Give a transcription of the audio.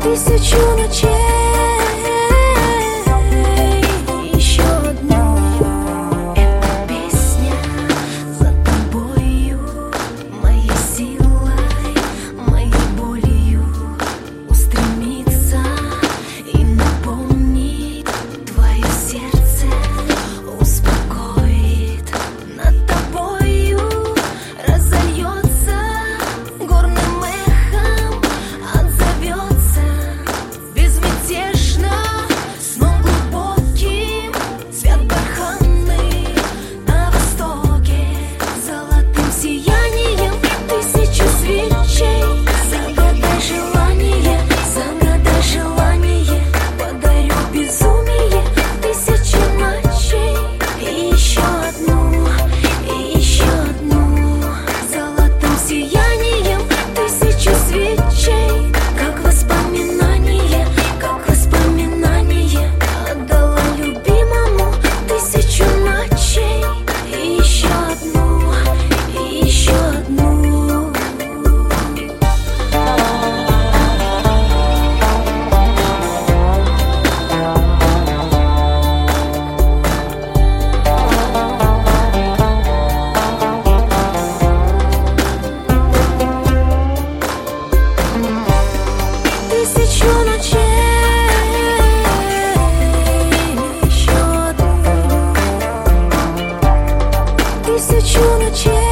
тысячу ночей. Еще одну. Эта песня за тобою, моей силой, моей болью устремится и наполнит твое сердце, успокоит. Над тобою разольется горным эхом, отзовется безмятежно, сном глубоким, цвет бархатный на востоке, золотым сиянием тысячу свечей. Загадай желание, подарю безумие тысячи ночей. И еще одну, золотым сиянием тысячу свечей. Как воспоминание, отдала любимому тысячу ночей. И еще одну, тысячу ночей. Еще одну, тысячу ночей.